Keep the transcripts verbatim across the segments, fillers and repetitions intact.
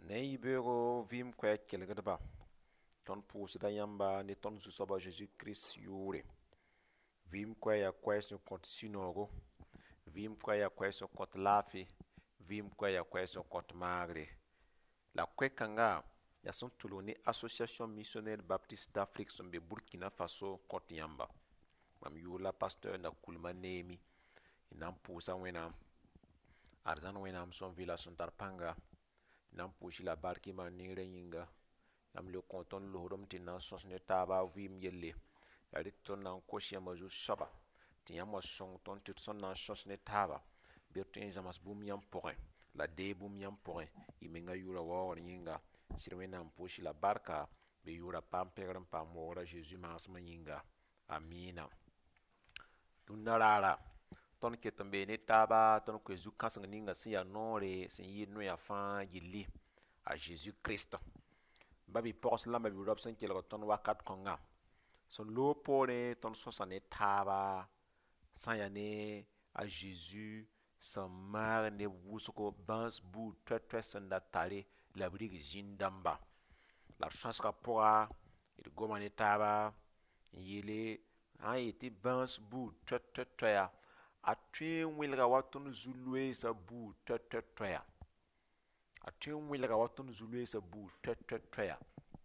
Ne yibero vim kwe kelgdba ton pusda yamba ne ton zusoba Jésus Christ yure vim kwe ya kwe so kot sinogo vim kwe ya kwe so kot lafi vim kwe ya kwe so kot magre la kwe kanga ya son tuloni Association Missionnaire Baptiste d'Afrique son be Burkina Faso kot yamba mam yula pasteur na kulma nemi inam pusa wena arzan wena am son villa son tarpanga nan pushi la barki ma ningre yinga yam le konton lohorom ti nan sos ne taba vim yelle yari ton nan koshi ma ju soba ti yam song ton ti son nan sos ne taba bir tin zamas bum yam porin la de bum yam porin imenga yura wawar yinga sirwe nan pushi la barka be yura pam pegran pam mora Jesus masma yinga amina dunarara ton ketambe ne taba ton ko zu kasang ninga sin ya nore sin yi no ya fa yili a Jésus Christ babi pos la babi rob san kelgo ton wakat konga son lo pore ton sosane taba san ya ne a Jésus san mar ne wusuko bans bu tretwe sanda tare la brig jindamba la chaska pora il goma ne taba yile ha iti bans bu tretwe ya a twin wilga watun zulwe sa bu tretwe a twin wilga watun zulwe sa bu tretwe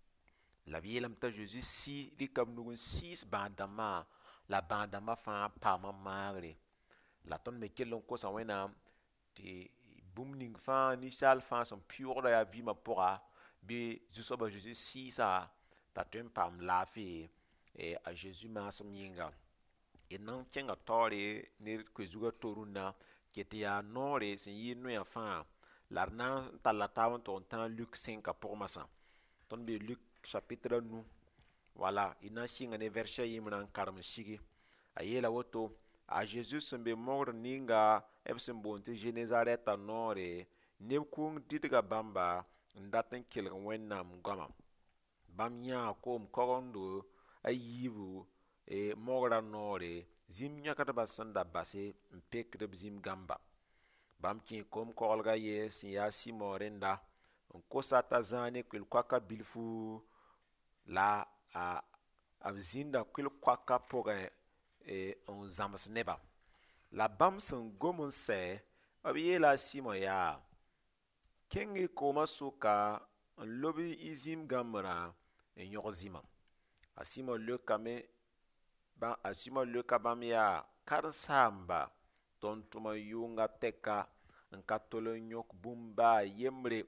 la bielam ta Jésus si li kam nugun six bandama la bandama fa pa ma magre la ton me kelon ko sa wena ti bumning fa ni sal fa son pure da ya vi ma pora be juste ba Jésus si sa ta twin pam la fi e a Jésus ma som yinga e nan kenga tore ne ko zuga toruna kete ya nore sin yi no ya fa larna talata ton tan Luc cinq pour masa ton be Luc chapitre nous voilà ina singa ne verset yimran karm sigi ayela woto a Jesus sembe mor ninga ebsen bonte Genezaret nore ne kung didga bamba ndaten kelga wennam goma bam nya kom korondo ayibu e mogra nore zim nyakata basanda base mpekre zim gamba bam ki kom kolga yes ya simorenda ko sata zane kwil kwaka bilfu la a abzinda kwil kwaka poga e on zams neba la bam son gomun se abiye la simo ya kengi koma suka on lobi izim gamra en yozima asimo le kame ba asimo le kabam ya karsamba ton tuma yunga teka nka tolo nyok bumba yemre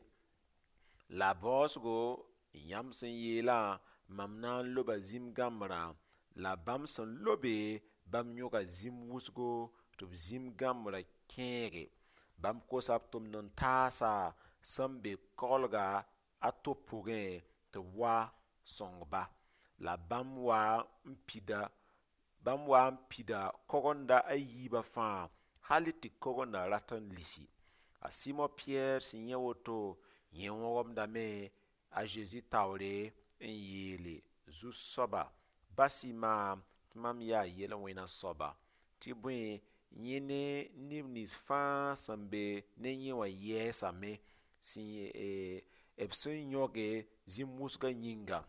la bosgo yamsen yela mamna loba zim gamra la bamson lobe bam nyoga zim wusgo to zim gamra kenge bam ko saptum non tasa sambe kolga atopuge to wa songba la bam wa mpida bam wa mpida kogonda ayiba fa haliti kogonda ratan lisi a Simon Pierre sinye woto yen wogom dame a Jésus taure en yele zu soba basi ma mam ya yele wena soba tibwe yene nimnis fa sambe ne yewa yesa me si e epson yoge zimusga nyinga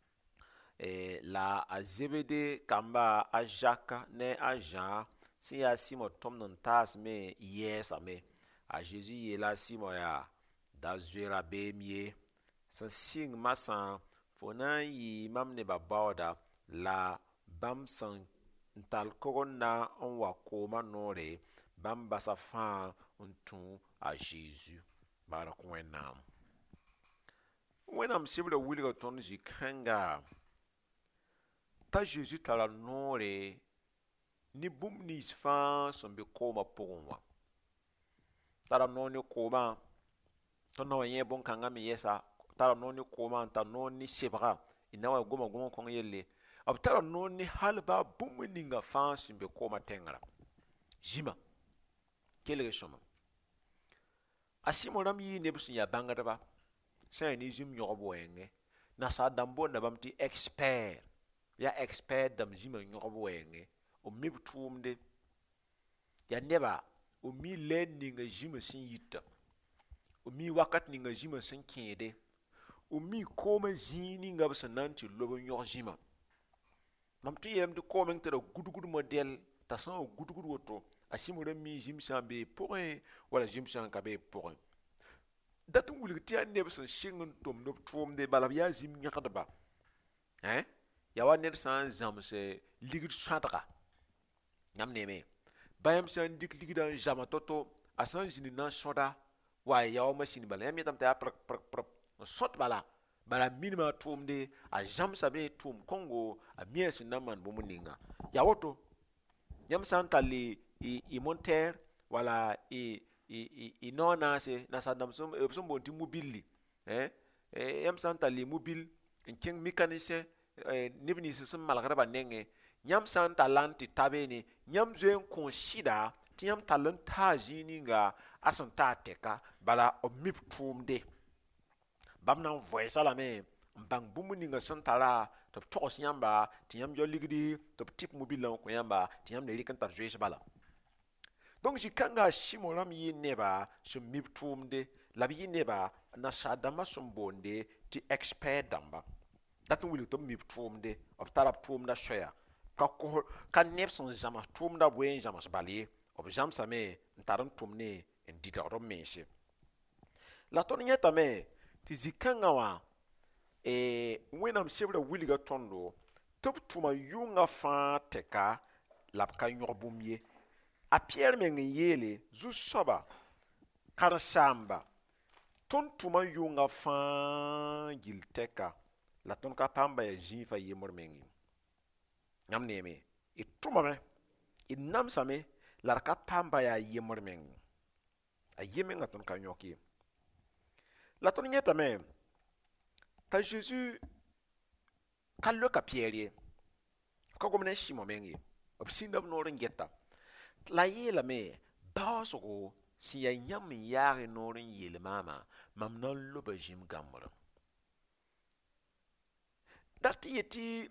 e la a Zebede kamba a Jacques ne a Jean si ya Simon tom non tas me yesa me a Jésus yela Simon ya da zuera bemie san sing masan fona yi mam ne ba bawda la bam san tal korona on wa koma nore bam basa fa untu a Jésus barak wenam wenam sibra wilga ton ji kanga ta Jésus tala nore ni bum ni fa son be koma pogwa tara noni koma to no yen bon kanga mi yesa tara noni koma ta noni sebra inawa goma goma kon yelle ab tara noni halba bum ninga fansi be koma tengra jima kelge shoma asimo ram yi ne busin ya bangada ba sai ni jim yobo enge na sa dambo na bamti expert ya expert dam jima yobo enge o mibtumde ya neba o mi learning jima sin yita o mi wakat ninga zĩma sẽn kẽede, o mi kooma zĩig ninga b sẽn na n tɩ lob n yõg zĩma. Mam tɩ yeelame tɩ koomeng tɩ ra gudgd modɛl t'a sã n wa gudgd woto a sɩmo ra mi zĩm sã n bee pʋgẽ wala zĩm sã n ka bee pʋgẽ. Dat n wilg tɩ yaa neb sẽn sɩng n tʋmd b tʋʋmde bala b yaa zĩm yãgdba. Hein? Ya wa ned sã n zãms ligd sõadga, yãmb neeme, bãmb sã n dɩk ligdã n zãma to-to, a sã n zĩnd na n sõda, wa ya wa masin bala, yãmb yetame t'a yaa prg prg prg n sõt bala, bala minima a tʋʋmde, a zãmsame tʋʋm kõngo, a mi a sẽn na n maan bũmb ninga. Ya woto, yãmb sã n tall y montaire wala y nao naase, nasadam b sẽn boond tɩ mobilli, yãmb sã n tall y mobil n kẽng mécanicien neb nins sẽn malgdba nengẽ, yãmb sã n tall n tɩ ta beene, yãmb zoe n kõo sɩda tɩ yãmb tall n taa zĩig ninga a sẽn taa tɛka, bala b mi b tʋʋmde. Bãmb na n vɛɛsa lame n bãng bũmb ninga sẽn tara tɩ b togs yãmba tɩ yãmb yao ligdi tɩ b tɩp mobilã n kõ yãmba tɩ yãmb ne rɩk n tar zoees bala. Donc zĩ-kãngã a sɩmo rãmb yɩ neba sẽn mi b tʋʋmde, la b yɩ neba nasaar-dãmbã sẽn boonde tɩ expert dãmba. Dat n wilg tɩ b mi b tʋʋmde, b tara b tʋʋmda soɛya, ka neb sẽn zãms tʋʋmda bõe n zãms bal ye, b zãmsame n tar n tʋm ne n dɩdgd b mense. La tõnd yẽtame tɩ zĩ-kãngã wã wẽnnaam sebra wilga tõndo tɩ b tʋma yʋngã fãa tɛka la b ka yõg bũmb ye. A Pɩyɛɛr meng n yeele, zu-soaba, karen-saamba, tõnd tʋma yʋngã fãa gill tɛka la tõnd ka paam ba ya zĩig fa yembr meng ye. Yãmb neeme, d tʋmame, d namsame la d ka paam ba yaa yembr meng. A yemenga tõnd ka yõk ye. La tõnd yẽtame t'a Zeezi ka loka Pɩyɛɛr ye, ka gom ne Sɩmo meng ye, b sĩnda b noor n geta. La yeelame, baoosgo sẽn yaa yãmb n yaag y noor n yeel maama, mam na n loba zĩm gãmbrã. Dat tɩ ye tɩ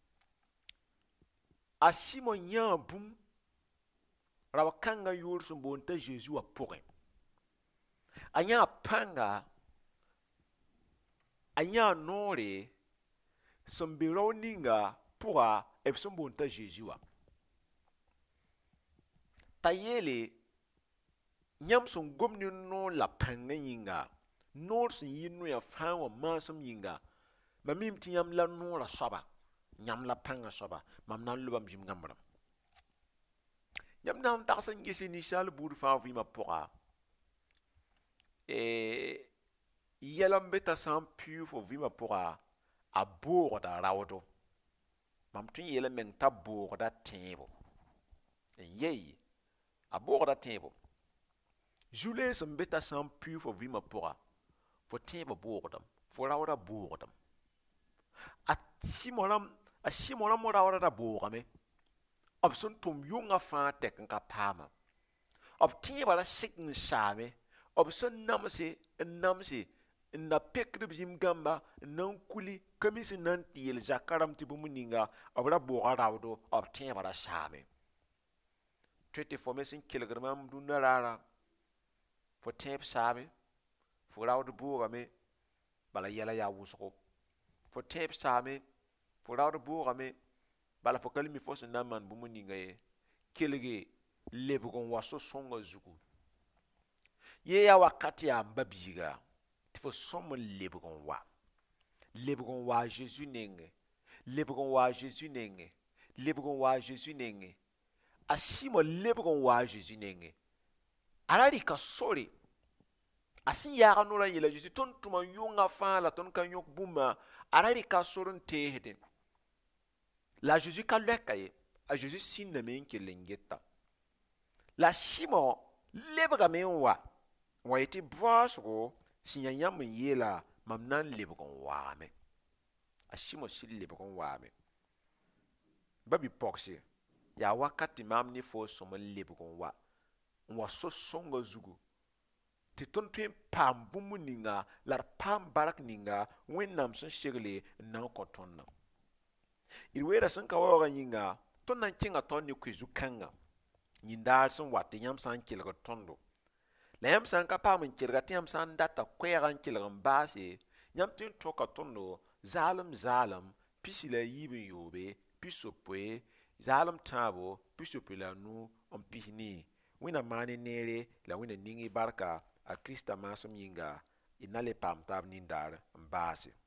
a Sɩmo yãa bũmb rab kãngã yoor sẽn boond t'a Zeezi wã pʋgẽ. A yãa pãnga, a yãa noore sẽn be rao ninga pʋga b sẽn boond t'a Zeezi wã. T'a yeele, yãmb sẽn gom ne noor la pãngã yĩnga, noor sẽn yɩ noyã fãa wã maasem yĩnga, mam mim tɩ yãmb la noorã soaba, yãmb la pãngã soaba, mam na n lobam zĩm gãmbrã. Yãmb na n tags n gese ninsaal buud fãa vɩɩmã pʋga, yɛla n be t'a sã n pɩʋʋ fo vɩɩmã pʋga, a boogda raoodo. Mam tõe n yeela meng t'a boogda tẽebo. N yei, a boogda tẽebo. Zu-lees n be t'a sã n pɩʋʋ fo vɩɩmã pʋga, fo tẽebã boogdame, fo raooda boogdame. A Sɩmo rãmb, a Sɩmo rãmb raooda da boogame, b sẽn tʋm yʋngã fãa tɛk n ka paama. B tẽebã ra sɩk n saame, b sẽn namse n namse n na pekd b zĩm gãmba n na n kuli ka mi sẽn na n tɩ yeel zakã rãmb tɩ bũmb ninga b ra booga raoodo, b tẽebã ra saame. Tõe tɩ fo me sẽn kelgd mam dũnã raarã, fo tẽeb saame, fo raood boogame, bala yɛla yaa wʋsgo. Fo tẽeb saame, fo raood boogame, bala fo ka mi fo sẽn na n maan bũmb ninga ye. Kelge lebg n wa so-sõngã zugu. Yee yaa wakat yaa n ba biiga tɩ fo sõm n lebg n wa. Lebg n wa a Zeezi nengẽ, lebg n wa a Zeezi nengẽ, lebg n wa a Zeezi nengẽ. A Sɩmo lebg n wa a Zeezi nengẽ. A ra rɩka sore, a sẽn yaag noorã yeela Zeezi tõnd tʋma yʋngã fãa la tõnd ka yõk bũmba, a ra rɩka sor n teesde. La a Zeezi ka loɛka ye, a Zeezi sĩndame n kell n geta. La Sɩmo lebgame n wa, n wa yetɩ baoosgo sẽn yaa yãmb n yeela mam na n lebg n waame. A Sɩmo sɩd lebg n waame. Ba bi-pɔgse, yaa wakat tɩ maam ne fo sõm n lebg n wa, n wa so-sõngã zugu, tɩ tõnd tõe n paam bũmb ninga la d paam bark ninga Wẽnnaam sẽn segle n na n kõ tõndã. D weerã sẽn ka waoogã yĩnga, tõnd na n kẽnga tõnd ne koe zu-kãngã, yĩndaar sẽn wat tɩ yãmb sã n kelgd tõndo. la yãmb sã n ka paam n kelga tɩ yãmb sã n data koɛɛgã n kelg n baase yãmb tõe n tõka tõndo zaalem zaalem pisi la yiib n yoobe pisopoe zaalem tãabo pisopoe la nu n pis nii wẽna maan ne neere la wẽna ning y barka a krista maasem yĩnga y na le paam taab nindaar n baase